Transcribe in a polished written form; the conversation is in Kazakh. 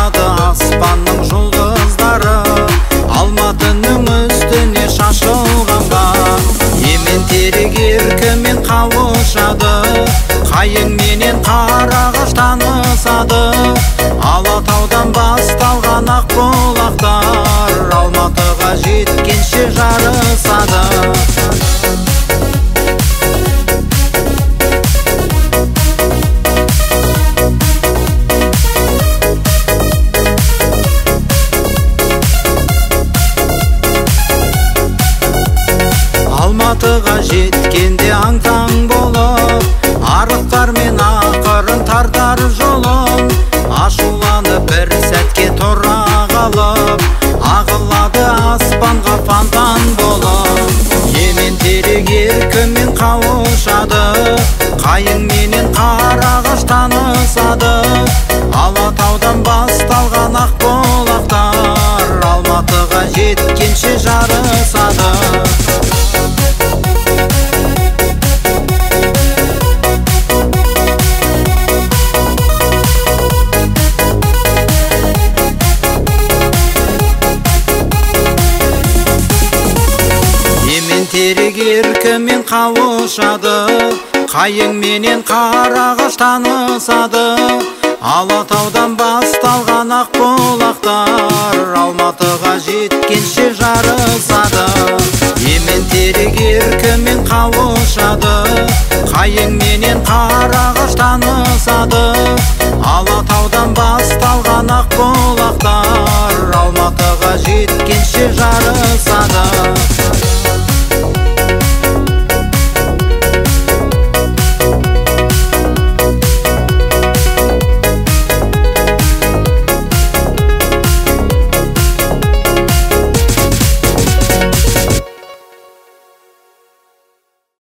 қауышады аспанның жұлдыздары, Алматының үстіне шашылғанға. Емен терек еркімен қауышады, қайың менен қарағаш танысады. Алатаудан басталған ақ бұлақтар, Алматыға жеткенше жарысады. Алматыға жеткенде аң-таң болып, арықтар мен ақырын тартар жолын. Ашуланып бір сәтке тұра қалып, ағылады аспанға фонтан болып. Емен терек еркімен қауышады, қайың менен қарағаш танысады. Алатаудан басталған ақ бұлақтар, Алматыға жеткенше жарысады. Терек еркімен қауышады, қайың менен қарағаш танысады. Алатаудан басталған ақ бұлақтар, Алматыға жеткенше жарысады. Емен терек еркімен қауышады, қайың менен қарағаш танысады. Алатаудан басталған ақ бұлақтар, Алматыға жеткенше жарысады.